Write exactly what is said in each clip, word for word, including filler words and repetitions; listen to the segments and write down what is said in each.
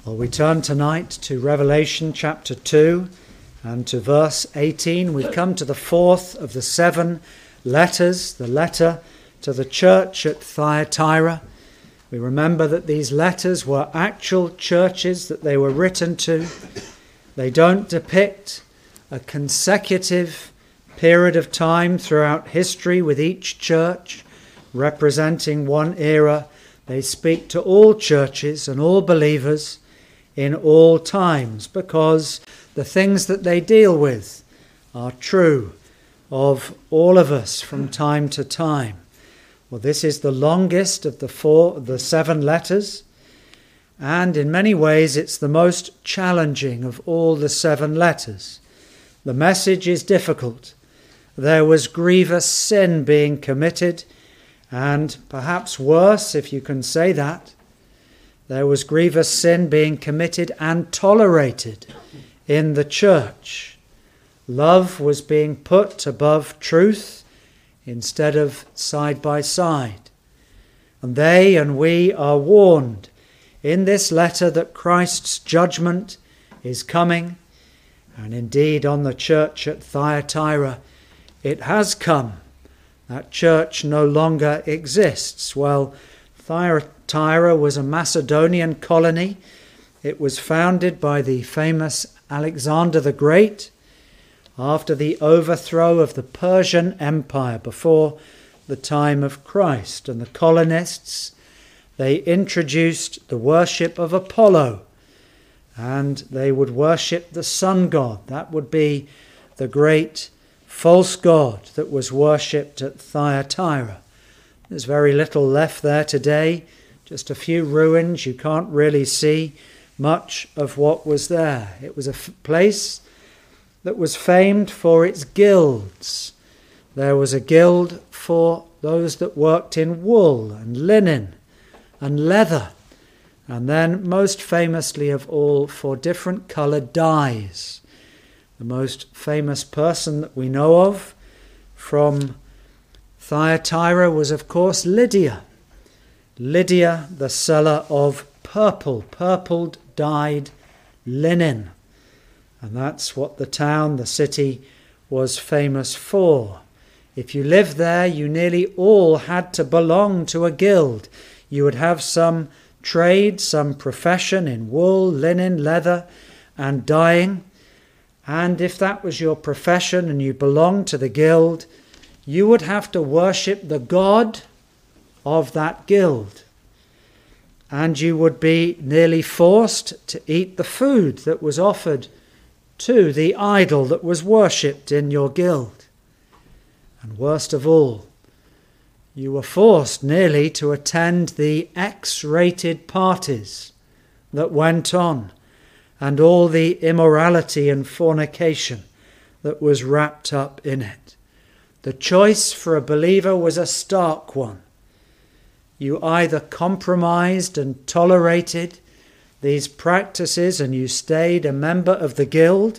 Well, we turn tonight to Revelation chapter two and to verse eighteen. We've come to the fourth of the seven letters, the letter to the church at Thyatira. We remember that these letters were actual churches that they were written to. They don't depict a consecutive period of time throughout history with each church representing one era. They speak to all churches and all believers in all times, because the things that they deal with are true of all of us from time to time. Well, this is the longest of the four, the seven letters, and in many ways it's the most challenging of all the seven letters. The message is difficult. There was grievous sin being committed, and perhaps worse, if you can say that, there was grievous sin being committed and tolerated in the church. Love was being put above truth instead of side by side. And they and we are warned in this letter that Christ's judgment is coming. And indeed on the church at Thyatira, it has come. That church no longer exists. Well, Thyatira was a Macedonian colony. It was founded by the famous Alexander the Great after the overthrow of the Persian Empire before the time of Christ. And the colonists, they introduced the worship of Apollo, and they would worship the sun god. That would be the great false god that was worshipped at Thyatira. There's very little left there today, just a few ruins. You can't really see much of what was there. It was a f- place that was famed for its guilds. There was a guild for those that worked in wool and linen and leather, and then most famously of all for different coloured dyes. The most famous person that we know of from Thyatira was, of course, Lydia. Lydia, the seller of purple, purpled dyed linen. And that's what the town, the city, was famous for. If you lived there, you nearly all had to belong to a guild. You would have some trade, some profession in wool, linen, leather, and dyeing. And if that was your profession and you belonged to the guild, you would have to worship the god of that guild. And you would be nearly forced to eat the food that was offered to the idol that was worshipped in your guild. And worst of all, you were forced nearly to attend the X-rated parties that went on, and all the immorality and fornication that was wrapped up in it. The choice for a believer was a stark one. You either compromised and tolerated these practices and you stayed a member of the guild,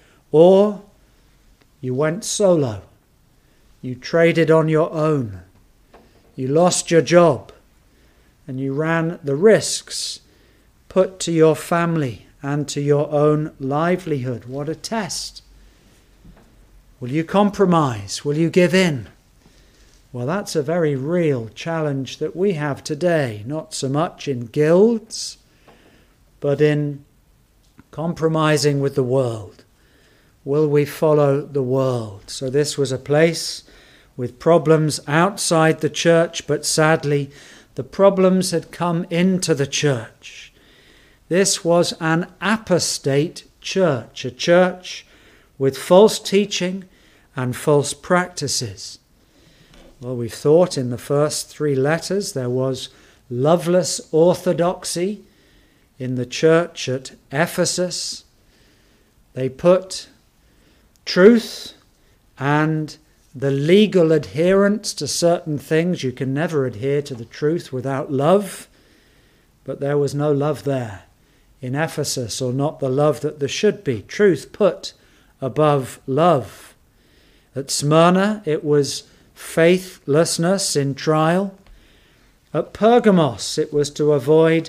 or you went solo. You traded on your own. You lost your job, and you ran the risks put to your family and to your own livelihood. What a test. Will you compromise? Will you give in? Well, that's a very real challenge that we have today, not so much in guilds, but in compromising with the world. Will we follow the world? So this was a place with problems outside the church, but sadly, the problems had come into the church. This was an apostate church, a church with false teaching and false practices. Well, we've thought in the first three letters there was loveless orthodoxy in the church at Ephesus. They put truth and the legal adherence to certain things. You can never adhere to the truth without love, but there was no love there in Ephesus, or not the love that there should be. Truth put above love. At Smyrna, it was faithlessness in trial. At Pergamos, it was to avoid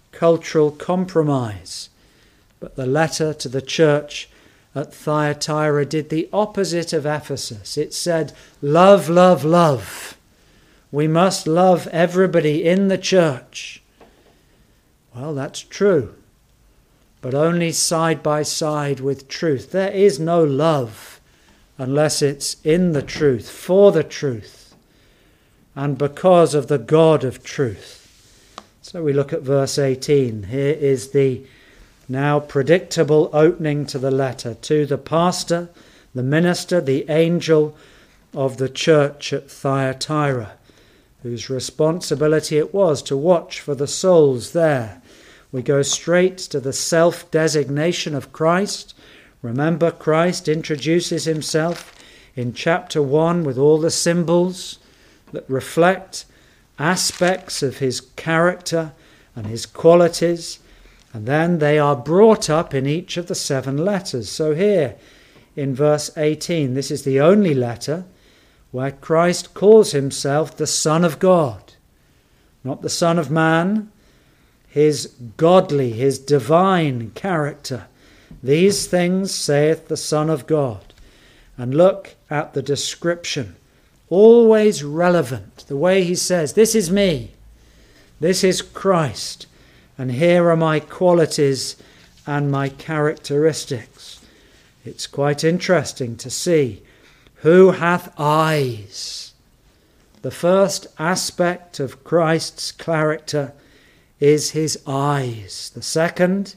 cultural compromise. But the letter to the church at Thyatira did the opposite of Ephesus. It said, love, love, love. We must love everybody in the church. Well, that's true, but only side by side with truth. There is no love unless it's in the truth, for the truth, and because of the God of truth. So we look at verse eighteen. Here is the now predictable opening to the letter. To the pastor, the minister, the angel of the church at Thyatira, whose responsibility it was to watch for the souls there. We go straight to the self-designation of Christ. Remember, Christ introduces himself in chapter one with all the symbols that reflect aspects of his character and his qualities, and then they are brought up in each of the seven letters. So here in verse eighteen, this is the only letter where Christ calls himself the Son of God, not the Son of Man, his godly, his divine character. These things saith the Son of God. And look at the description, always relevant, the way he says, this is me, this is Christ, and here are my qualities and my characteristics. It's quite interesting to see who hath eyes. The first aspect of Christ's character is his eyes. The second,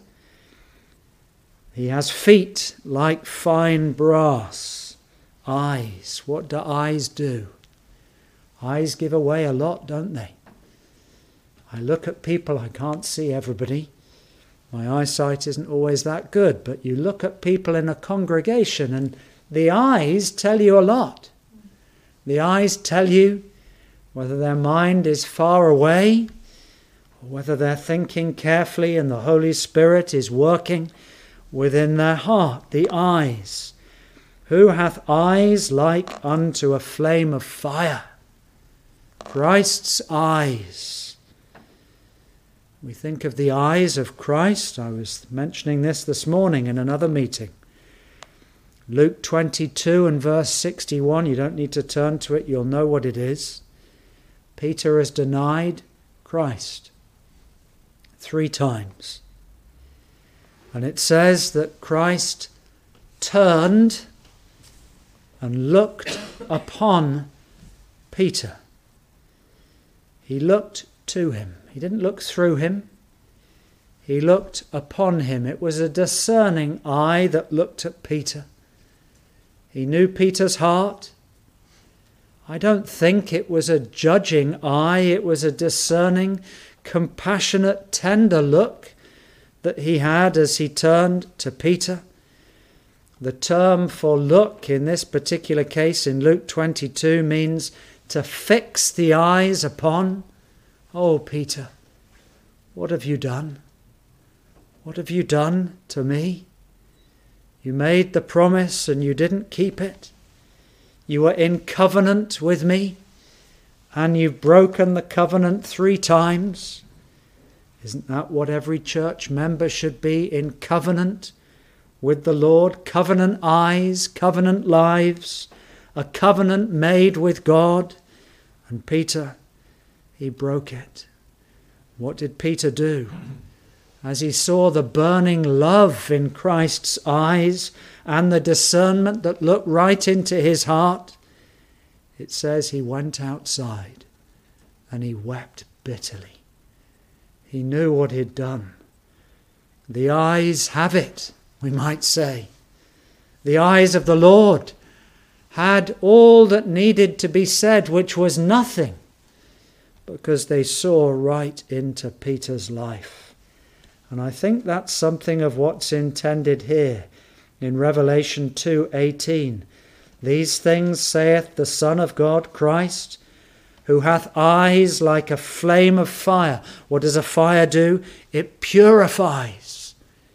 he has feet like fine brass. Eyes. What do eyes do? Eyes give away a lot, don't they? I look at people, I can't see everybody. My eyesight isn't always that good, but you look at people in a congregation and the eyes tell you a lot. The eyes tell you whether their mind is far away, or whether they're thinking carefully and the Holy Spirit is working within their heart. The eyes. Who hath eyes like unto a flame of fire? Christ's eyes. We think of the eyes of Christ. I was mentioning this this morning in another meeting. Luke twenty-two and verse sixty-one, you don't need to turn to it, you'll know what it is. Peter has denied Christ three times. And it says that Christ turned and looked upon Peter. He looked to him. He didn't look through him. He looked upon him. It was a discerning eye that looked at Peter. He knew Peter's heart. I don't think it was a judging eye. It was a discerning, compassionate, tender look that he had as he turned to Peter. The term for look in this particular case in Luke twenty-two means to fix the eyes upon. Oh, Peter, what have you done? What have you done to me? You made the promise and you didn't keep it. You were in covenant with me and you've broken the covenant three times. Isn't that what every church member should be, in covenant with the Lord? Covenant eyes, covenant lives, a covenant made with God. And Peter, he broke it. What did Peter do? As he saw the burning love in Christ's eyes and the discernment that looked right into his heart, it says he went outside and he wept bitterly. He knew what he'd done. The eyes have it, we might say. The eyes of the Lord had all that needed to be said, which was nothing, because they saw right into Peter's life. And I think that's something of what's intended here in Revelation two eighteen. These things saith the Son of God, Christ, who hath eyes like a flame of fire. What does a fire do? It purifies.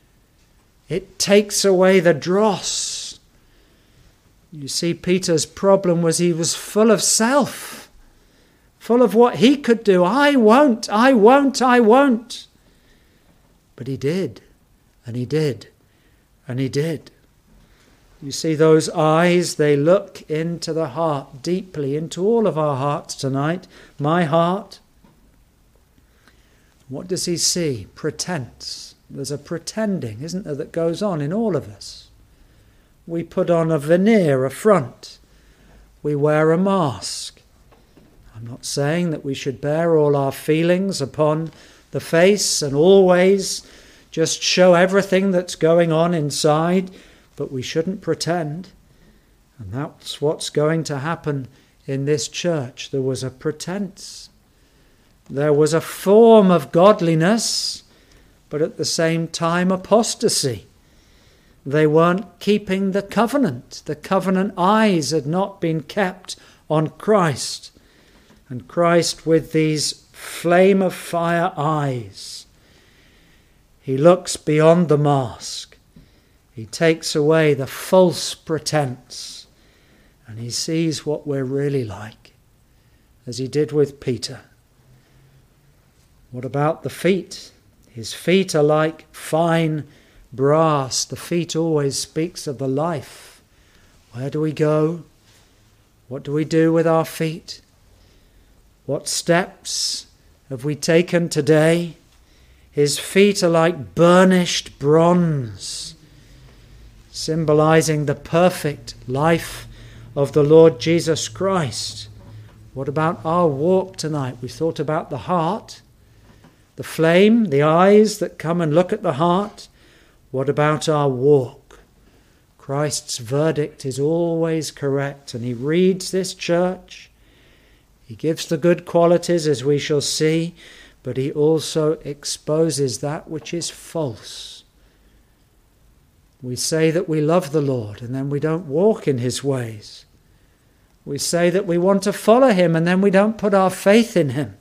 It takes away the dross. You see, Peter's problem was he was full of self, full of what he could do. I won't, I won't, I won't. But he did, and he did, and he did. You see those eyes, they look into the heart, deeply into all of our hearts tonight. My heart. What does he see? Pretense. There's a pretending, isn't there, that goes on in all of us. We put on a veneer, a front. We wear a mask. I'm not saying that we should bear all our feelings upon the face and always just show everything that's going on inside, but we shouldn't pretend. And that's what's going to happen in this church. There was a pretense. There was a form of godliness, but at the same time apostasy. They weren't keeping the covenant. The covenant eyes had not been kept on Christ. And Christ with these flame of fire eyes, he looks beyond the mask. He takes away the false pretense, and he sees what we're really like, as he did with Peter. What about the feet? His feet are like fine brass. The feet always speaks of the life. Where do we go? What do we do with our feet? What steps have we taken today? His feet are like burnished bronze, symbolizing the perfect life of the Lord Jesus Christ. What about our walk tonight? We thought about the heart, the flame, the eyes that come and look at the heart. What about our walk? Christ's verdict is always correct, and he reads this church. He gives the good qualities, as we shall see, but he also exposes that which is false. We say that we love the Lord, and then we don't walk in his ways. We say that we want to follow him, and then we don't put our faith in him.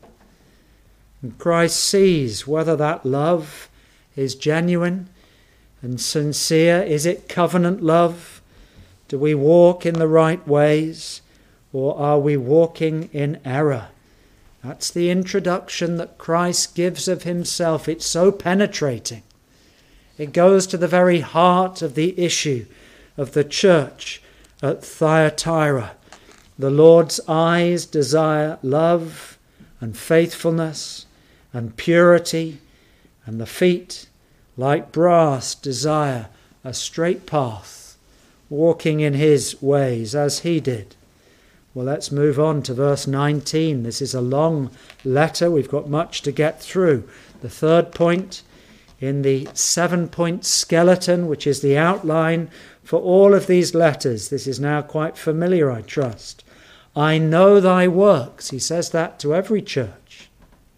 And Christ sees whether that love is genuine and sincere. Is it covenant love? Do we walk in the right ways? Or are we walking in error? That's the introduction that Christ gives of himself. It's so penetrating. It goes to the very heart of the issue of the church at Thyatira. The Lord's eyes desire love and faithfulness and purity, and the feet, like brass, desire a straight path, walking in his ways as he did. Well, let's move on to verse nineteen. This is a long letter. We've got much to get through. The third point in the seven-point skeleton, which is the outline for all of these letters. This is now quite familiar, I trust. I know thy works. He says that to every church.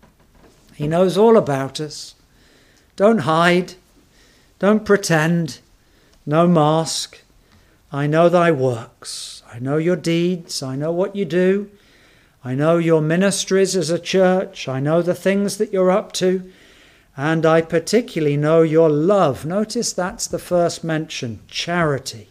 He knows all about us. Don't hide. Don't pretend. No mask. I know thy works. I know your deeds. I know what you do. I know your ministries as a church. I know the things that you're up to. And I particularly know your love. Notice that's the first mention, charity.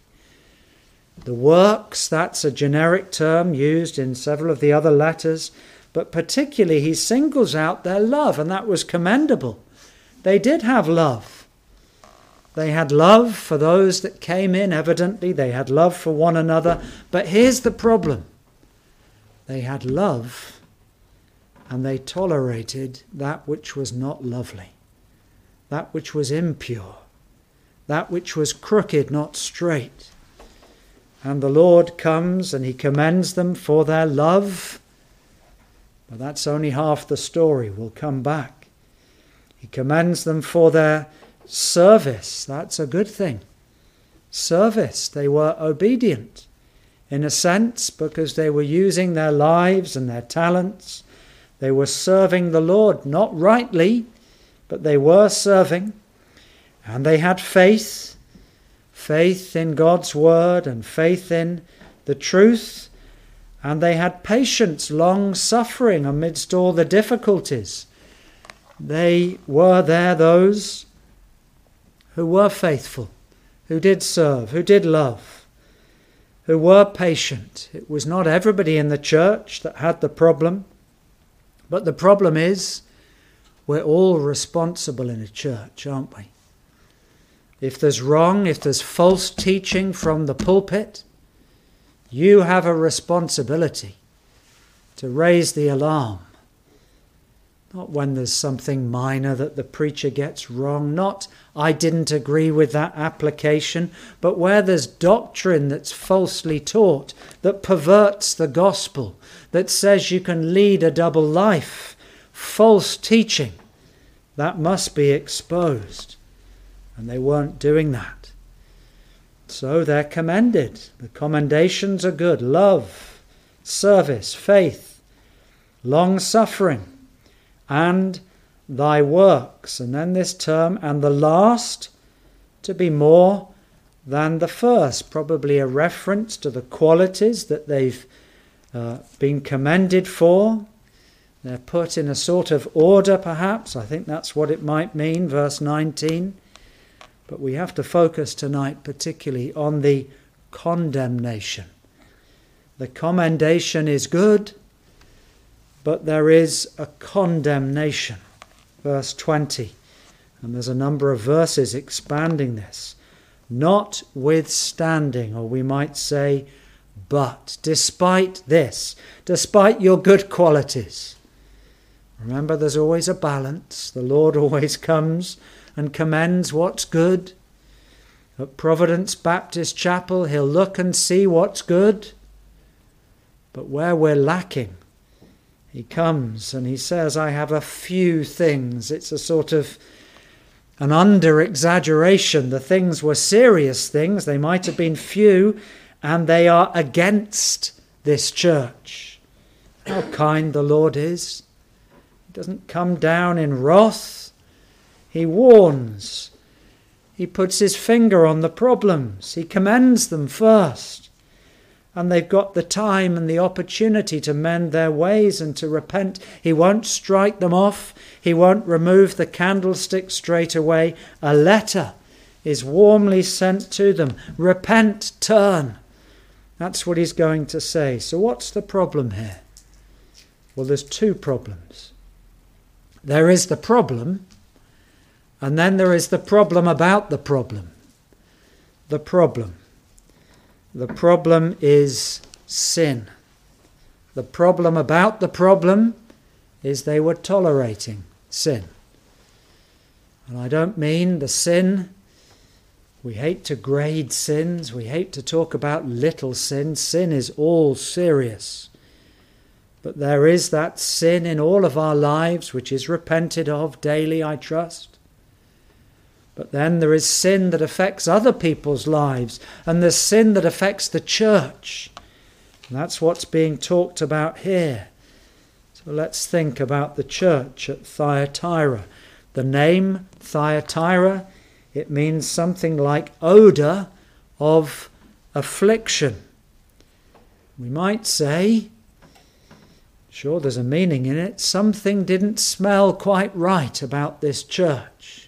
The works, that's a generic term used in several of the other letters. But particularly he singles out their love, and that was commendable. They did have love. They had love for those that came in, evidently. They had love for one another. But here's the problem. They had love, and they tolerated that which was not lovely, that which was impure, that which was crooked, not straight. And the Lord comes and he commends them for their love. But that's only half the story. We'll come back. He commends them for their service. That's a good thing. Service. They were obedient in a sense because they were using their lives and their talents. They were serving the Lord, not rightly, but they were serving. And they had faith, faith in God's word and faith in the truth. And they had patience, long suffering amidst all the difficulties. They were there, those who were faithful, who did serve, who did love, who were patient. It was not everybody in the church that had the problem, but the problem is we're all responsible in a church, aren't we? If there's wrong, if there's false teaching from the pulpit, you have a responsibility to raise the alarm. Not when there's something minor that the preacher gets wrong, not I didn't agree with that application, but where there's doctrine that's falsely taught, that perverts the gospel, that says you can lead a double life, false teaching, that must be exposed. And they weren't doing that. So they're commended. The commendations are good. Love, service, faith, long-suffering, and thy works. And then this term, and the last to be more than the first. Probably a reference to the qualities that they've uh, been commended for. They're put in a sort of order, perhaps. I think that's what it might mean, verse nineteen. But we have to focus tonight particularly on the condemnation. The commendation is good, but there is a condemnation. Verse twenty, and there's a number of verses expanding this. Notwithstanding, or we might say, but, despite this, despite your good qualities. Remember, there's always a balance. The Lord always comes and commends what's good. At Providence Baptist Chapel, he'll look and see what's good. But where we're lacking, he comes and he says, I have a few things. It's a sort of an under-exaggeration. The things were serious things. They might have been few, and they are against this church. How kind the Lord is. He doesn't come down in wrath. He warns. He puts his finger on the problems. He commends them first. And they've got the time and the opportunity to mend their ways and to repent. He won't strike them off. He won't remove the candlestick straight away. A letter is warmly sent to them. Repent, turn. That's what he's going to say. So what's the problem here? Well, there's two problems. There is the problem, and then there is the problem about the problem. The problem. The problem is sin. The problem about the problem is they were tolerating sin. And I don't mean the sin. We hate to grade sins. We hate to talk about little sin. Sin is all serious. But there is that sin in all of our lives which is repented of daily, I trust. But then there is sin that affects other people's lives, and there's sin that affects the church. And that's what's being talked about here. So let's think about the church at Thyatira. The name Thyatira, it means something like odour of affliction. We might say, sure, there's a meaning in it, something didn't smell quite right about this church.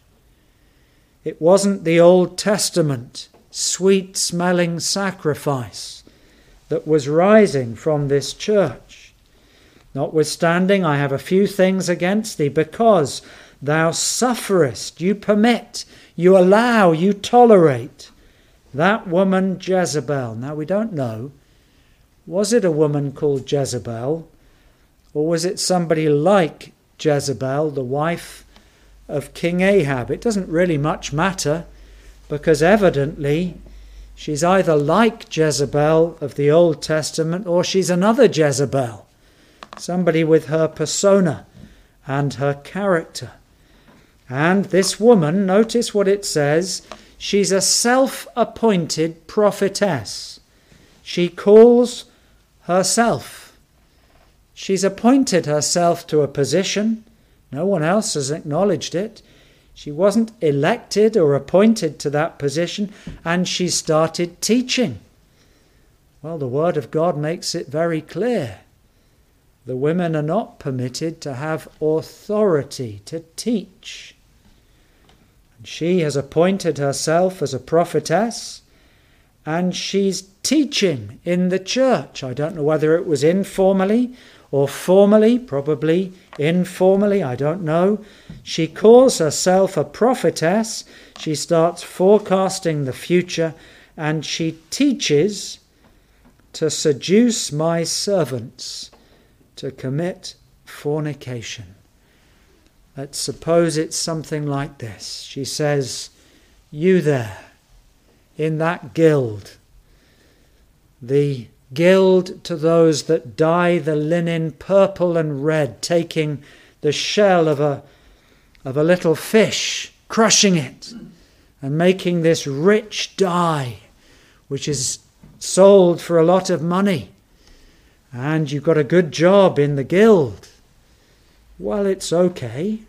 It wasn't the Old Testament sweet-smelling sacrifice that was rising from this church. Notwithstanding, I have a few things against thee, because thou sufferest, you permit, you allow, you tolerate that woman Jezebel. Now, we don't know. Was it a woman called Jezebel, or was it somebody like Jezebel, the wife of King Ahab? It doesn't really much matter, because evidently she's either like Jezebel of the Old Testament, or she's another Jezebel, somebody with her persona and her character. And this woman, notice what it says, she's a self-appointed prophetess. She calls herself. She's appointed herself to a position. No one else has acknowledged it. She wasn't elected or appointed to that position, and she started teaching. Well, the Word of God makes it very clear. The women are not permitted to have authority to teach. And she has appointed herself as a prophetess, and she's teaching in the church. I don't know whether it was informally or formally, probably informally, I don't know. She calls herself a prophetess. She starts forecasting the future, and she teaches to seduce my servants to commit fornication. Let's suppose it's something like this. She says, you there, in that guild, the guild to those that dye the linen purple and red, taking the shell of a, of a little fish, crushing it, and making this rich dye, which is sold for a lot of money, and you've got a good job in the guild. Well, it's okay.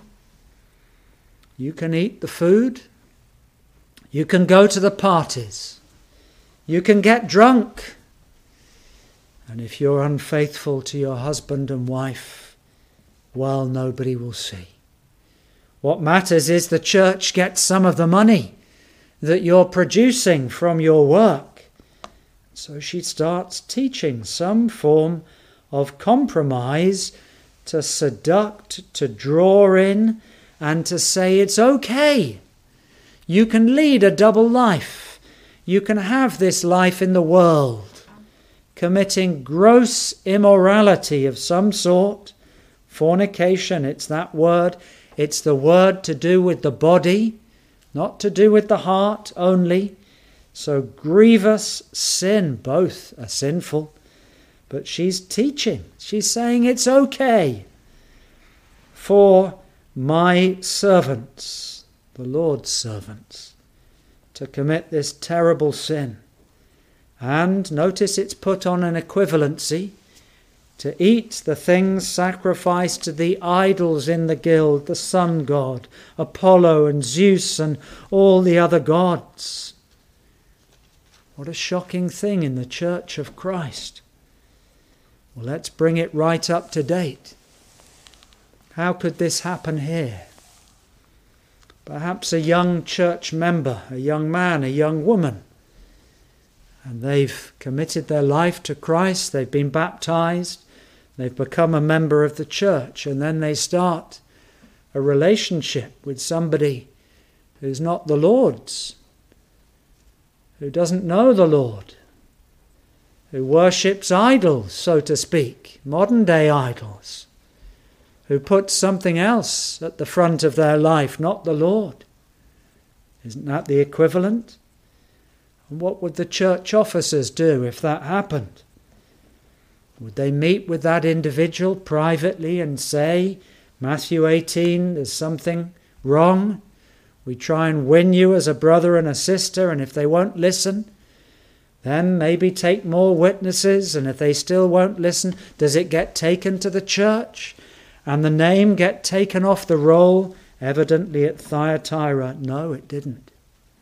You can eat the food. You can go to the parties. You can get drunk. And if you're unfaithful to your husband and wife, well, nobody will see. What matters is the church gets some of the money that you're producing from your work. So she starts teaching some form of compromise to seduct, to draw in, and to say it's okay. You can lead a double life. You can have this life in the world, committing gross immorality of some sort. Fornication, it's that word. It's the word to do with the body, not to do with the heart only. So grievous sin, both are sinful. But she's teaching. She's saying it's okay for my servants, the Lord's servants, to commit this terrible sin. And notice it's put on an equivalency, to eat the things sacrificed to the idols in the guild, the sun god, Apollo and Zeus and all the other gods. What a shocking thing in the Church of Christ. Well, let's bring it right up to date. How could this happen here? Perhaps a young church member, a young man, a young woman, and they've committed their life to Christ, they've been baptized, they've become a member of the church, and then they start a relationship with somebody who's not the Lord's, who doesn't know the Lord, who worships idols, so to speak, modern day idols, who puts something else at the front of their life, not the Lord. Isn't that the equivalent? And what would the church officers do if that happened? Would they meet with that individual privately and say, Matthew eighteen, there's something wrong? We try and win you as a brother and a sister, and if they won't listen, then maybe take more witnesses, and if they still won't listen, does it get taken to the church? And the name get taken off the roll? Evidently at Thyatira, no, it didn't.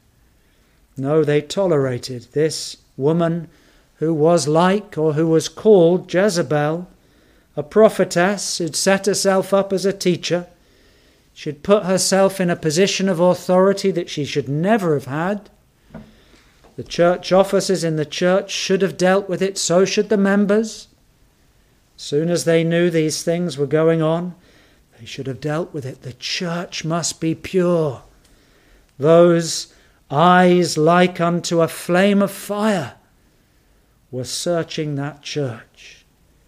No, they tolerated this woman who was like, or who was called Jezebel, a prophetess who'd set herself up as a teacher. She'd put herself in a position of authority that she should never have had. The church officers in the church should have dealt with it, so should the members. As soon as they knew these things were going on, they should have dealt with it. The church must be pure. Those eyes like unto a flame of fire were searching that church.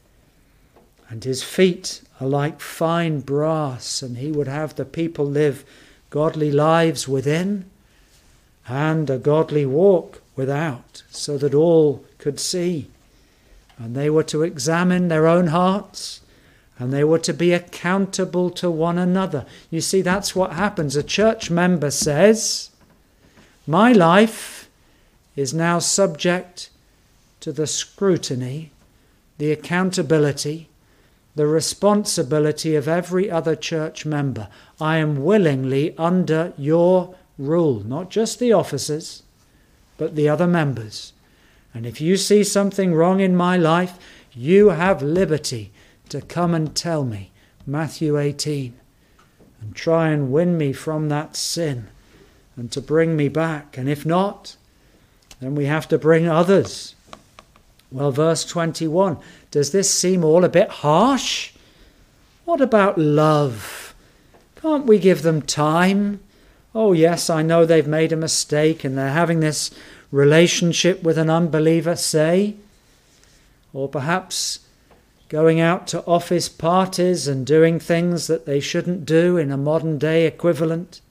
And his feet are like fine brass, and he would have the people live godly lives within and a godly walk without, so that all could see. And they were to examine their own hearts, and they were to be accountable to one another. You see, that's what happens. A church member says, my life is now subject to the scrutiny, the accountability, the responsibility of every other church member. I am willingly under your rule, not just the officers, but the other members. And if you see something wrong in my life, you have liberty to come and tell me, Matthew eighteen, and try and win me from that sin and to bring me back. And if not, then we have to bring others. Well, verse twenty-one, does this seem all a bit harsh? What about love? Can't we give them time? Oh yes, I know they've made a mistake and they're having this relationship with an unbeliever, say. Or perhaps going out to office parties and doing things that they shouldn't do in a modern day equivalent.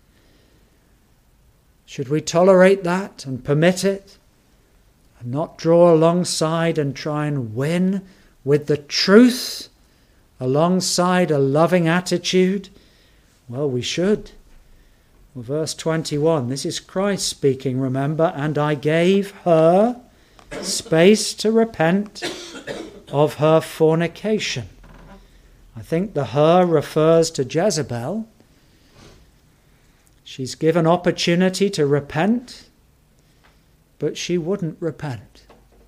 Should we tolerate that and permit it and not draw alongside and try and win with the truth alongside a loving attitude? Well, we should. Well, verse twenty-one, this is Christ speaking, remember, and I gave her space to repent of her fornication. I think the her refers to Jezebel. She's given opportunity to repent, but she wouldn't repent.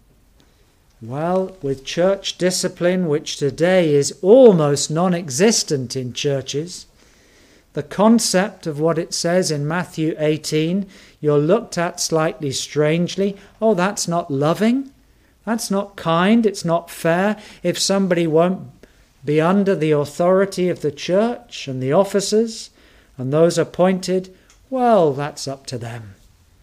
Well, with church discipline, which today is almost non-existent in churches, the concept of what it says in Matthew eighteen, you're looked at slightly strangely. Oh, that's not loving. That's not kind. It's not fair. If somebody won't be under the authority of the church and the officers and those appointed, well, that's up to them.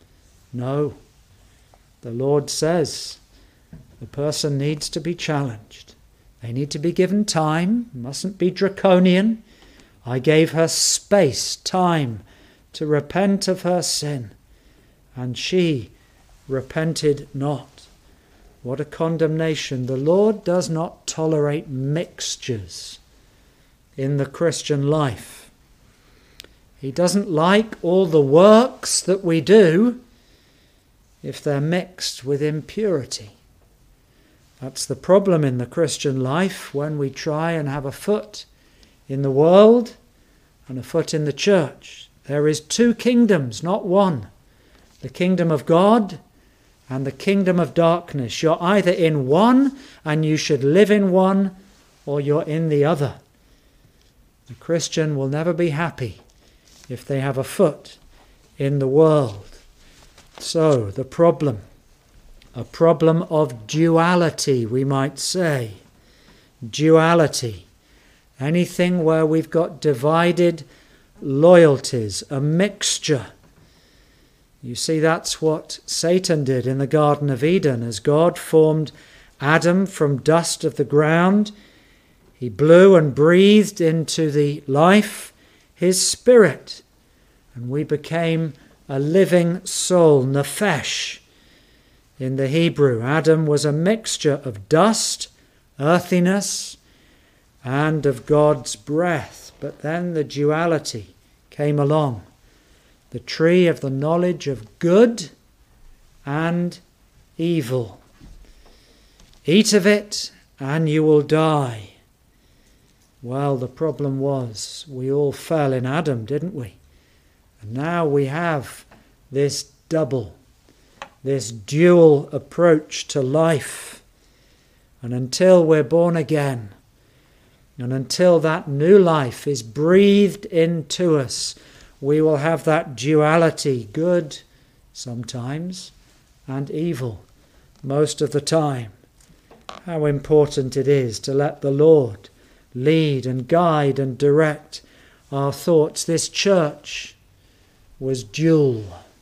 No. The Lord says the person needs to be challenged. They need to be given time, mustn't be draconian. I gave her space, time, to repent of her sin, and she repented not. What a condemnation. The Lord does not tolerate mixtures in the Christian life. He doesn't like all the works that we do if they're mixed with impurity. That's the problem in the Christian life when we try and have a foot in the world and a foot in the church. There is two kingdoms, not one. The kingdom of God and the kingdom of darkness. You're either in one and you should live in one, or you're in the other. The Christian will never be happy if they have a foot in the world. So, the problem, a problem of duality, we might say. Duality. Anything where we've got divided loyalties, a mixture. You see, that's what Satan did in the Garden of Eden. As God formed Adam from dust of the ground, he blew and breathed into the life his spirit, and we became a living soul, nephesh. In the Hebrew, Adam was a mixture of dust, earthiness, and of God's breath. But then the duality came along. The tree of the knowledge of good and evil. Eat of it and you will die. Well, the problem was we all fell in Adam, didn't we? And now we have this double, this dual approach to life. And until we're born again, and until that new life is breathed into us, we will have that duality, good sometimes and evil most of the time. How important it is to let the Lord lead and guide and direct our thoughts. This church was dual.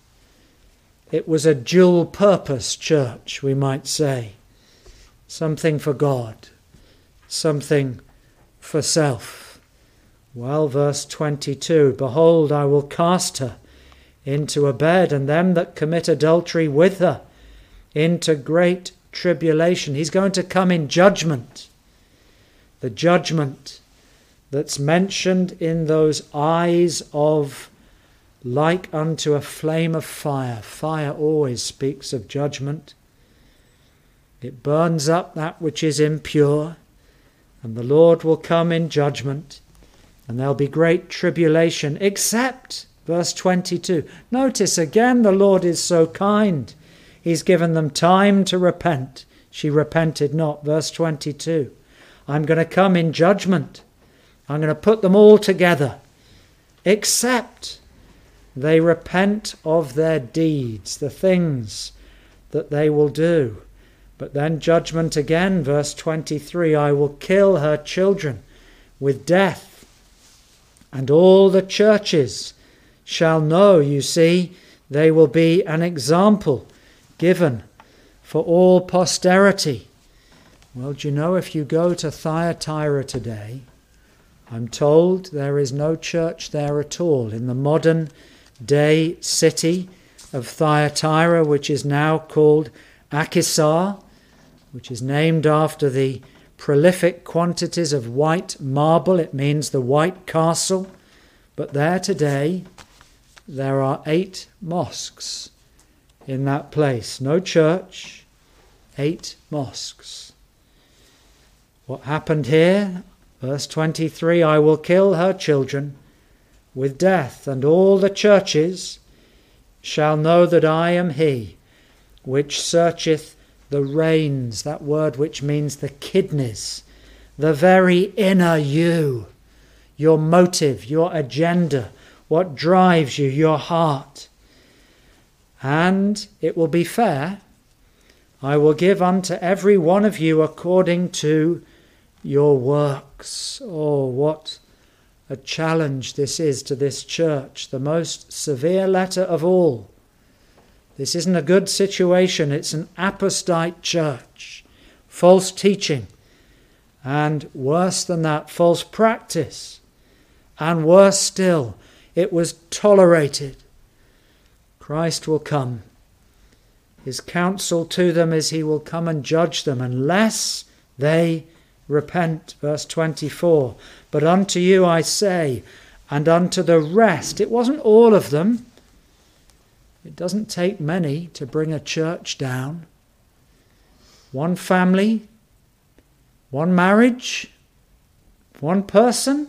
It was a dual purpose church, we might say. Something for God, something for self. Well, verse twenty-two, behold, I will cast her into a bed, and them that commit adultery with her into great tribulation. He's going to come in judgment. The judgment that's mentioned in those eyes of like unto a flame of fire. Fire always speaks of judgment. It burns up that which is impure, and the Lord will come in judgment. And there'll be great tribulation, except, verse twenty-two. Notice again, the Lord is so kind. He's given them time to repent. She repented not. Verse twenty-two. I'm going to come in judgment. I'm going to put them all together, except they repent of their deeds, the things that they will do. But then judgment again, verse twenty-three, I will kill her children with death, and all the churches shall know. You see, they will be an example given for all posterity. Well, do you know, if you go to Thyatira today, I'm told there is no church there at all. In the modern day city of Thyatira, which is now called Akhisar, which is named after the prolific quantities of white marble. It means the White Castle. But there today, there are eight mosques in that place. No church, eight mosques. What happened here? Verse twenty-three, I will kill her children with death, and all the churches shall know that I am he which searcheth the reins, that word which means the kidneys, the very inner you, your motive, your agenda, what drives you, your heart. And it will be fair. I will give unto every one of you according to your works. Oh, what a challenge this is to this church, the most severe letter of all. This isn't a good situation. It's an apostate church, false teaching, and worse than that, false practice. And worse still, it was tolerated. Christ will come. His counsel to them is he will come and judge them unless they repent. Verse twenty-four, but unto you I say, and unto the rest. It wasn't all of them. It doesn't take many to bring a church down. One family, one marriage, one person.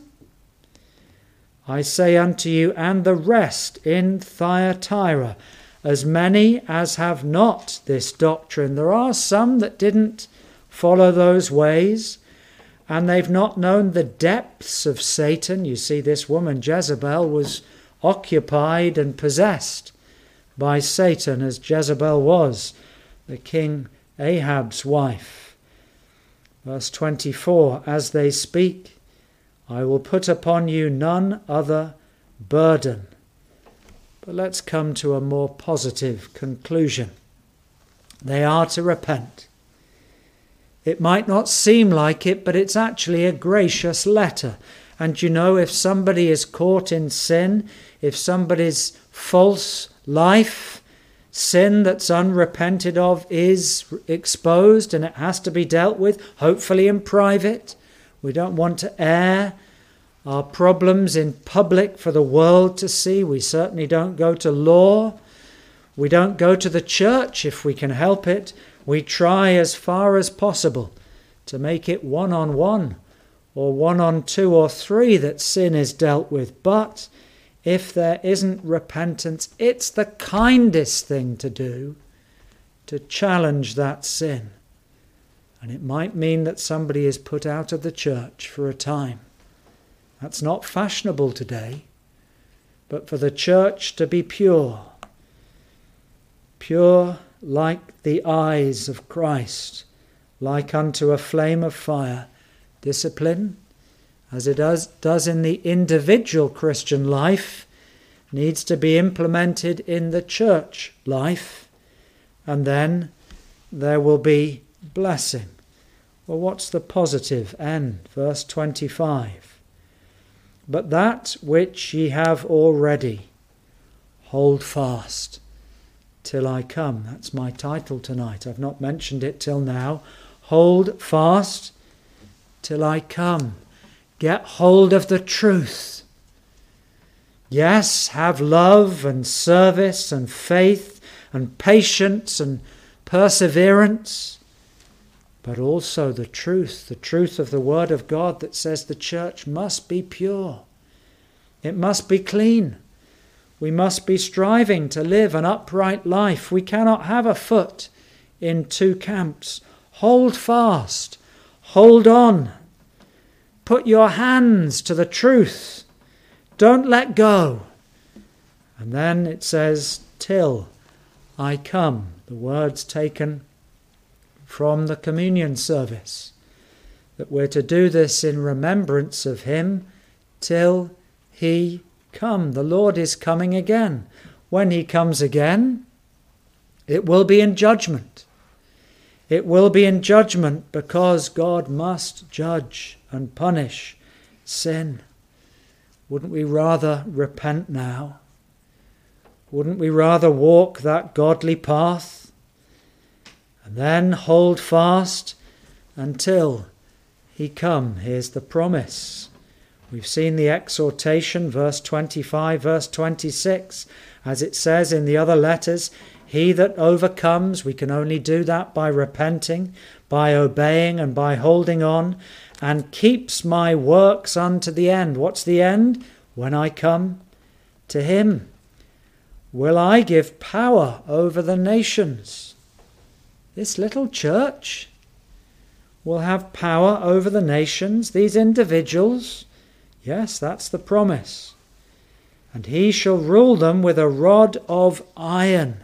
I say unto you, and the rest in Thyatira, as many as have not this doctrine. There are some that didn't follow those ways, and they've not known the depths of Satan. You see, this woman Jezebel was occupied and possessed by Satan, as Jezebel was, the king Ahab's wife. Verse twenty-four, as they speak, I will put upon you none other burden. But let's come to a more positive conclusion. They are to repent. It might not seem like it, but it's actually a gracious letter. And you know, if somebody is caught in sin, if somebody's false life, sin that's unrepented of is exposed and it has to be dealt with, hopefully in private. We don't want to air our problems in public for the world to see. We certainly don't go to law. We don't go to the church if we can help it. We try as far as possible to make it one-on-one or one-on-two or three that sin is dealt with. But if there isn't repentance, it's the kindest thing to do to challenge that sin. And it might mean that somebody is put out of the church for a time. That's not fashionable today. But for the church to be pure, pure like the eyes of Christ, like unto a flame of fire, discipline, as it does, does in the individual Christian life, needs to be implemented in the church life, and then there will be blessing. Well, what's the positive end? Verse twenty-five. But that which ye have already, hold fast till I come. That's my title tonight. I've not mentioned it till now. Hold fast till I come. Get hold of the truth. Yes, have love and service and faith and patience and perseverance, but also the truth, the truth of the Word of God that says the church must be pure. It must be clean. We must be striving to live an upright life. We cannot have a foot in two camps. Hold fast. Hold on. Put your hands to the truth. Don't let go. And then it says, till I come. The words taken from the communion service, that we're to do this in remembrance of him till he come. The Lord is coming again. When he comes again, it will be in judgment. It will be in judgment because God must judge and punish sin. Wouldn't we rather repent now? Wouldn't we rather walk that godly path and then hold fast until he come? Here's the promise. We've seen the exhortation, verse twenty-five, verse twenty-six. As it says in the other letters, he that overcomes, we can only do that by repenting, by obeying and by holding on, and keeps my works unto the end. What's the end? When I come to him, will I give power over the nations. This little church will have power over the nations, these individuals. Yes, that's the promise. And he shall rule them with a rod of iron,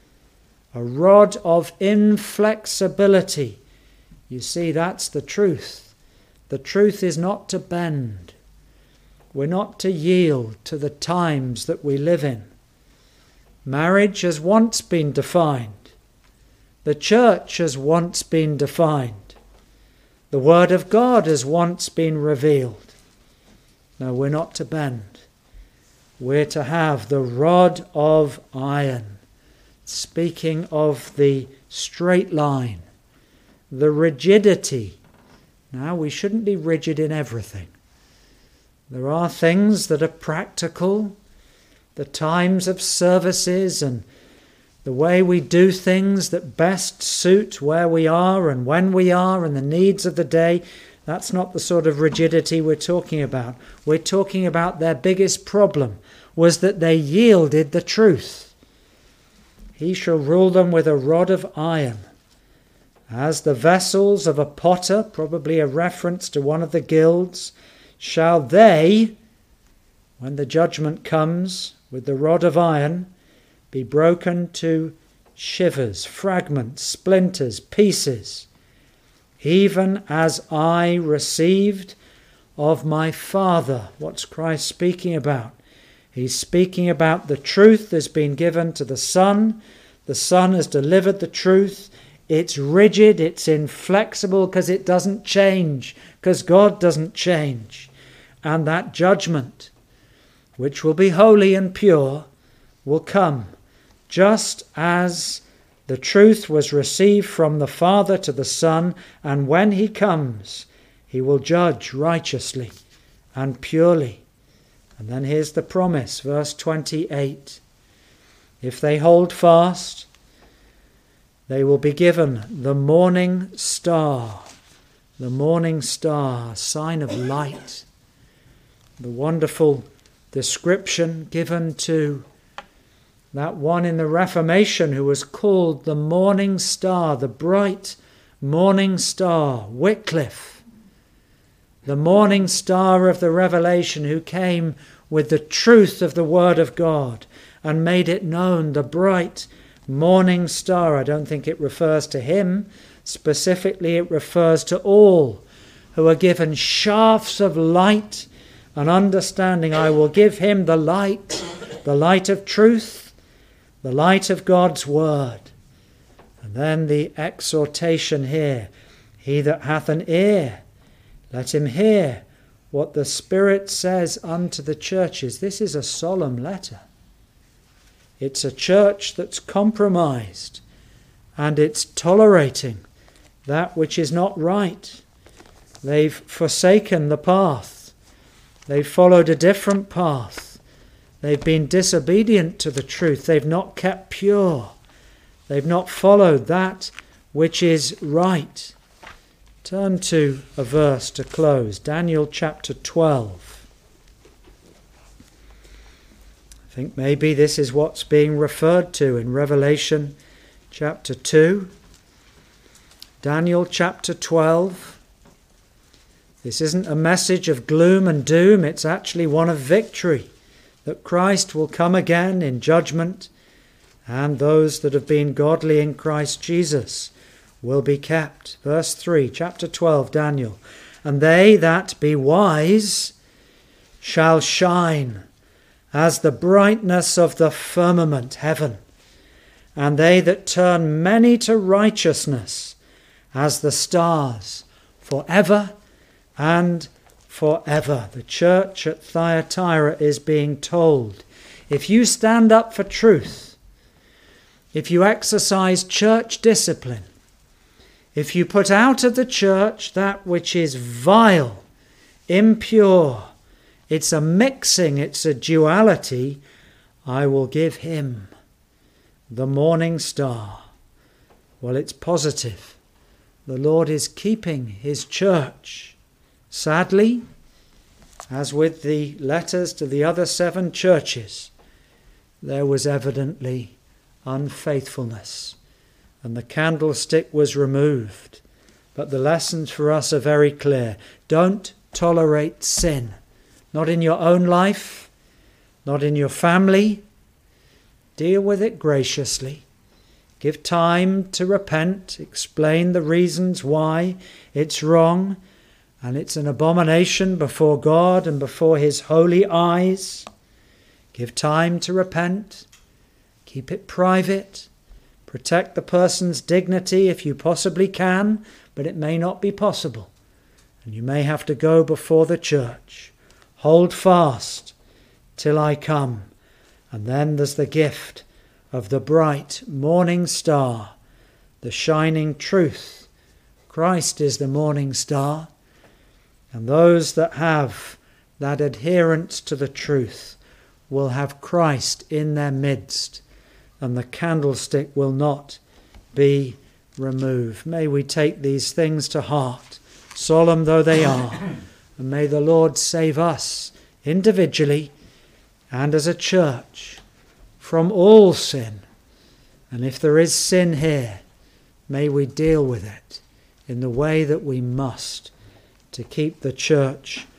a rod of inflexibility. You see, that's the truth. The truth is not to bend. We're not to yield to the times that we live in. Marriage has once been defined. The church has once been defined. The Word of God has once been revealed. No, we're not to bend. We're to have the rod of iron, speaking of the straight line, the rigidity. Now, we shouldn't be rigid in everything. There are things that are practical, the times of services and the way we do things that best suit where we are and when we are and the needs of the day. That's not the sort of rigidity we're talking about. We're talking about their biggest problem was that they yielded the truth. He shall rule them with a rod of iron. As the vessels of a potter, probably a reference to one of the guilds, shall they, when the judgment comes with the rod of iron, be broken to shivers, fragments, splinters, pieces, even as I received of my Father. What's Christ speaking about? He's speaking about the truth that's been given to the Son. The Son has delivered the truth. It's rigid, it's inflexible because it doesn't change, because God doesn't change. And that judgment, which will be holy and pure, will come just as the truth was received from the Father to the Son, and when he comes, he will judge righteously and purely. And then here's the promise, verse twenty-eight. If they hold fast, they will be given the morning star, the morning star, sign of light. The wonderful description given to that one in the Reformation who was called the morning star, the bright morning star, Wycliffe, the morning star of the Revelation, who came with the truth of the Word of God and made it known, the bright morning star. I don't think it refers to him specifically, it refers to all who are given shafts of light and understanding. I will give him the light, the light of truth, the light of God's word. And then the exhortation here, he that hath an ear, let him hear what the Spirit says unto the churches. This is a solemn letter. It's a church that's compromised and it's tolerating that which is not right. They've forsaken the path. They've followed a different path. They've been disobedient to the truth. They've not kept pure. They've not followed that which is right. Turn to a verse to close. Daniel chapter twelve. I think maybe this is what's being referred to in Revelation chapter two. Daniel chapter twelve. This isn't a message of gloom and doom. It's actually one of victory, that Christ will come again in judgment and those that have been godly in Christ Jesus will be kept. Verse three, chapter twelve, Daniel. And they that be wise shall shine as the brightness of the firmament, heaven, and they that turn many to righteousness as the stars, forever and forever. The church at Thyatira is being told, if you stand up for truth, if you exercise church discipline, if you put out of the church that which is vile, impure, it's a mixing, it's a duality, I will give him the morning star. Well, it's positive. The Lord is keeping his church. Sadly, as with the letters to the other seven churches, there was evidently unfaithfulness, and the candlestick was removed. But the lessons for us are very clear. Don't tolerate sin. Not in your own life, not in your family. Deal with it graciously. Give time to repent. Explain the reasons why it's wrong, and it's an abomination before God and before his holy eyes. Give time to repent. Keep it private. Protect the person's dignity if you possibly can, but it may not be possible, and you may have to go before the church. Hold fast till I come. And then there's the gift of the bright morning star, the shining truth. Christ is the morning star, and those that have that adherence to the truth will have Christ in their midst, and the candlestick will not be removed. May we take these things to heart, solemn though they are, and may the Lord save us individually and as a church from all sin. And if there is sin here, may we deal with it in the way that we must to keep the church